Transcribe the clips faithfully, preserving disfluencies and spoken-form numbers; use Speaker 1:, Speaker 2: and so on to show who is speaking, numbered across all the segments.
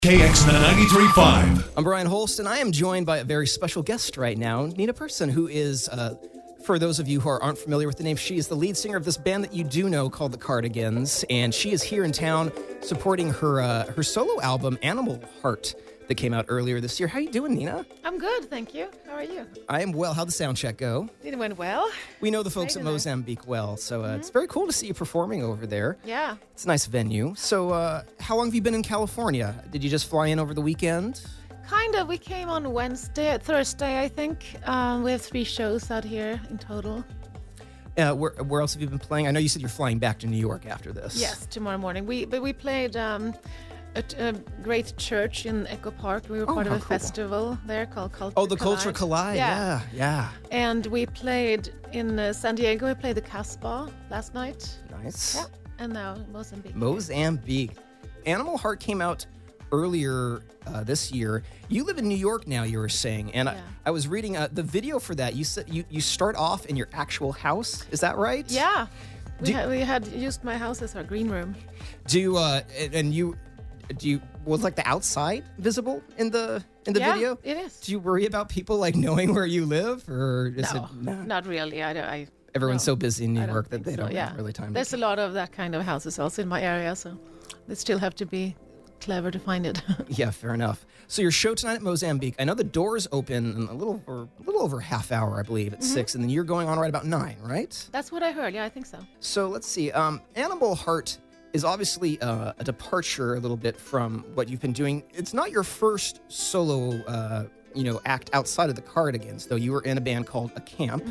Speaker 1: K X ninety-three point five.
Speaker 2: I'm Brian Holst, and I am joined by a very special guest right now, Nina Persson, who is, uh, for those of you who are, aren't familiar with the name, she is the lead singer of this band that you do know called the Cardigans, and she is here in town supporting her uh, her solo album, Animal Heart, that came out earlier this year. How you doing, Nina?
Speaker 3: I'm good, thank you. How are you?
Speaker 2: I am well. How'd the sound check go?
Speaker 3: It went well.
Speaker 2: We know the folks
Speaker 3: Right
Speaker 2: at
Speaker 3: in there.
Speaker 2: Mozambique well, so uh,
Speaker 3: Mhm.
Speaker 2: it's very cool to see you performing over there.
Speaker 3: Yeah.
Speaker 2: It's a nice venue. So uh, how long have you been in California? Did you just fly in over the weekend?
Speaker 3: Kind of. We came on Wednesday, Thursday, I think. Um, we have three shows out here in total.
Speaker 2: Uh, where, where else have you been playing? I know you said you're flying back to New York after this.
Speaker 3: Yes, tomorrow morning. We But we played um, at a great church in Echo Park. We were
Speaker 2: Oh,
Speaker 3: part of
Speaker 2: how
Speaker 3: a
Speaker 2: cool.
Speaker 3: festival there called Culture
Speaker 2: Oh, the
Speaker 3: Collide.
Speaker 2: Culture Collide. Yeah, yeah.
Speaker 3: And we played in uh, San Diego. We played the Casbah last night.
Speaker 2: Nice.
Speaker 3: Yeah. And now Mozambique.
Speaker 2: Mozambique. Animal Heart came out earlier uh, this year. You live in New York now, you were saying, and
Speaker 3: Yeah.
Speaker 2: I, I was reading uh, the video for that. You said you, you start off in your actual house. Is that right?
Speaker 3: Yeah. We,
Speaker 2: Do-
Speaker 3: had, we had used my house as our green room.
Speaker 2: Do you, uh, and- and you, do you, was like the outside visible in the in the
Speaker 3: yeah,
Speaker 2: video?
Speaker 3: it is.
Speaker 2: Do you worry about people like knowing where you live, or is
Speaker 3: No,
Speaker 2: it nah?
Speaker 3: not really. I don't. I,
Speaker 2: Everyone's
Speaker 3: no,
Speaker 2: so busy in New
Speaker 3: I don't
Speaker 2: York that
Speaker 3: think
Speaker 2: they
Speaker 3: so,
Speaker 2: don't
Speaker 3: yeah.
Speaker 2: have really time.
Speaker 3: There's
Speaker 2: to
Speaker 3: a lot of that kind of houses also in my area, so they still have to be clever to find it.
Speaker 2: Yeah, fair enough. So your show tonight at Mozambique, I know the doors open in a little over, a little over half hour, I believe, at
Speaker 3: Mm-hmm.
Speaker 2: six, and then you're going on right about nine, right?
Speaker 3: That's what I heard. Yeah, I think so.
Speaker 2: So let's see. Um, Animal Heart is obviously uh, a departure a little bit from what you've been doing. It's not your first solo, uh, you know, act outside of the Cardigans, though. You were in a band called A Camp.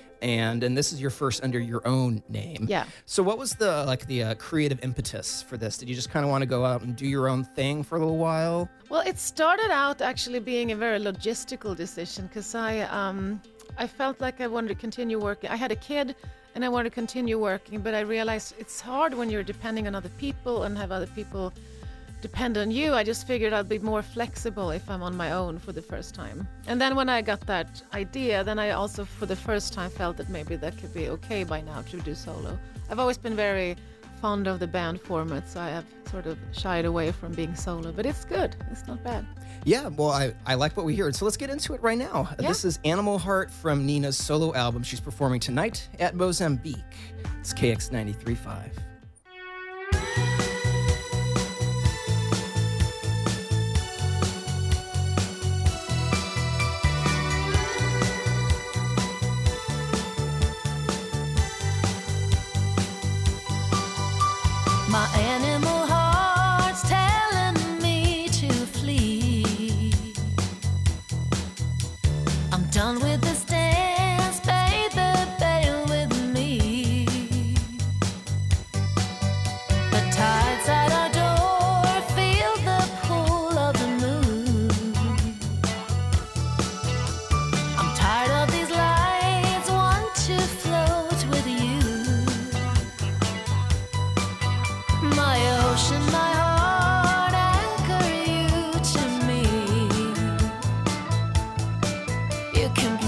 Speaker 2: And and this is your first under your own name.
Speaker 3: Yeah.
Speaker 2: So what was the like the uh, creative impetus for this? Did you just kind of want to go out and do your own thing for a little while?
Speaker 3: Well, it started out actually being a very logistical decision because I um, I felt like I wanted to continue working. I had a kid and I wanted to continue working, but I realized it's hard when you're depending on other people and have other people depend on you. I just figured I'd be more flexible if I'm on my own for the first time. And then when I got that idea, then I also for the first time felt that maybe that could be okay by now to do solo. I've always been very fond of the band format, so I have sort of shied away from being solo, but it's good. It's not bad.
Speaker 2: Yeah, well, I, I like what we hear. So let's get into it right now.
Speaker 3: Yeah.
Speaker 2: This is Animal Heart from Nina's solo album. She's performing tonight at Mozambique. It's K X ninety-three point five.
Speaker 4: My animal heart's telling me to flee. I'm done with this dance, baby, bail with me. The tides at our door feel the pull of the moon. I'm tired of these lights, want to float with you. My ocean, my heart, anchor you to me. You can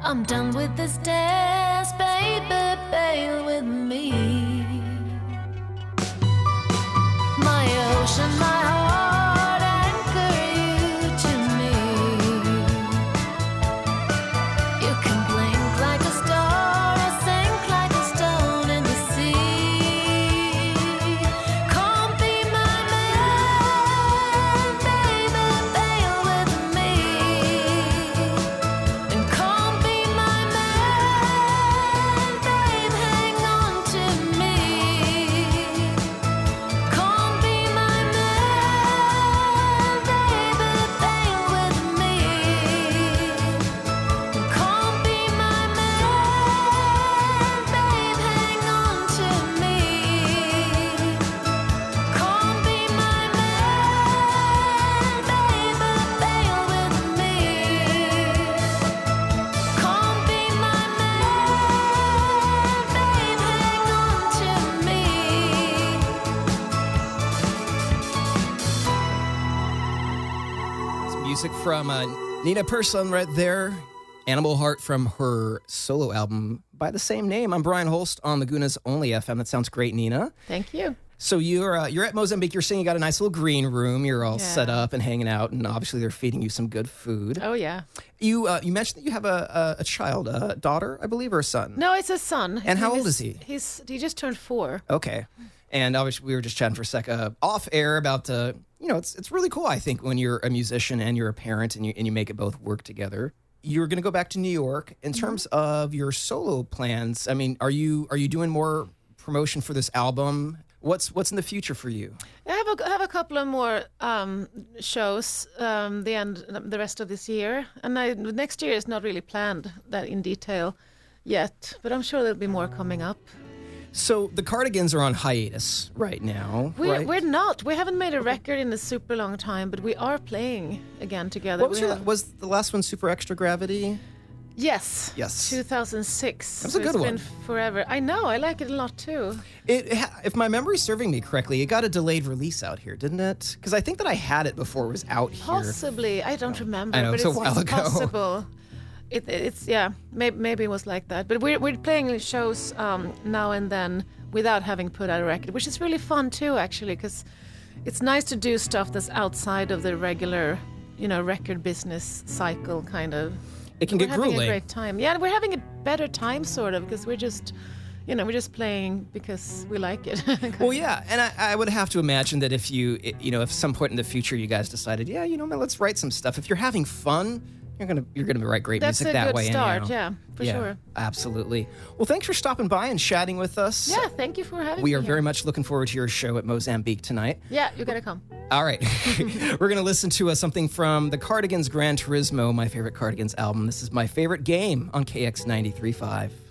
Speaker 4: I'm done with this dance, baby, bail with me. My ocean, my heart, anchor you to me. You can blink like a star or sink like a stone in the sea. Come be my man, baby, bail with me. And come be my man, babe, hang on to me. Come be my man, baby, bail with me. Come be my man, babe, hang on to me. Come be my man, baby, bail with me. Come be my man, babe, hang on to me.
Speaker 2: It's music from uh, Nina Persson right there. Animal Heart from her solo album by the same name. I'm Brian Holst on Laguna's Only F M. That sounds great, Nina.
Speaker 3: Thank you.
Speaker 2: So you're uh, you're at Mozambique. You're saying you got a nice little green room. You're all
Speaker 3: Yeah.
Speaker 2: set up and hanging out, and obviously they're feeding you some good food.
Speaker 3: Oh, yeah.
Speaker 2: You uh, you mentioned that you have a, a a child, a daughter, I believe, or a son.
Speaker 3: No, it's a son.
Speaker 2: And how
Speaker 3: He
Speaker 2: old
Speaker 3: was-
Speaker 2: is he?
Speaker 3: He's he just turned four.
Speaker 2: Okay. And obviously, we were just chatting for a sec uh, off air about, uh, you know, it's it's really cool, I think, when you're a musician and you're a parent and you, and you make it both work together. You're going to go back to New York. In terms of your solo plans, I mean, are you are you doing more promotion for this album? What's what's in the future for you?
Speaker 3: I have a I have a couple of more um, shows um, the end the rest of this year, and I, next year is not really planned that in detail yet, but I'm sure there'll be more coming up.
Speaker 2: So the Cardigans are on hiatus right now,
Speaker 3: We're
Speaker 2: right?
Speaker 3: we're not. We haven't made a record in a super long time, but we are playing again together.
Speaker 2: What was
Speaker 3: We
Speaker 2: your,
Speaker 3: have-
Speaker 2: was the last one Super Extra Gravity?
Speaker 3: Yes.
Speaker 2: Yes.
Speaker 3: two thousand six.
Speaker 2: That was a
Speaker 3: so
Speaker 2: good
Speaker 3: it's
Speaker 2: one.
Speaker 3: been forever. I know. I like it a lot too.
Speaker 2: It, ha- if my memory's serving me correctly, it got a delayed release out here, didn't it? Because I think that I had it before it was out here.
Speaker 3: Possibly. I don't remember.
Speaker 2: I know,
Speaker 3: but
Speaker 2: it's a
Speaker 3: it's,
Speaker 2: while
Speaker 3: it's
Speaker 2: ago.
Speaker 3: possible. It, it's yeah. Maybe maybe it was like that. But we're we're playing shows um, now and then without having put out a record, which is really fun too, actually, because it's nice to do stuff that's outside of the regular, you know, record business cycle kind of.
Speaker 2: It can
Speaker 3: we're
Speaker 2: get
Speaker 3: having
Speaker 2: grueling.
Speaker 3: a great time. Yeah, we're having a better time, sort of, because we're just, you know, we're just playing because we like it.
Speaker 2: Well, yeah, and I, I would have to imagine that if you, you know, if some point in the future you guys decided, yeah, you know, man, let's write some stuff. If you're having fun, you're gonna you're gonna write great
Speaker 3: That's
Speaker 2: music
Speaker 3: a
Speaker 2: that
Speaker 3: good
Speaker 2: way.
Speaker 3: start,
Speaker 2: anyhow.
Speaker 3: yeah, for
Speaker 2: yeah,
Speaker 3: sure.
Speaker 2: Absolutely. Well, thanks for stopping by and chatting with us.
Speaker 3: Yeah, thank you for having
Speaker 2: We
Speaker 3: me
Speaker 2: are
Speaker 3: here.
Speaker 2: very much looking forward to your show at Mozambique tonight.
Speaker 3: Yeah, you gotta come.
Speaker 2: All right. We're going to listen to uh, something from the Cardigans' Gran Turismo, my favorite Cardigans album. This is My Favorite Game on K X ninety-three point five.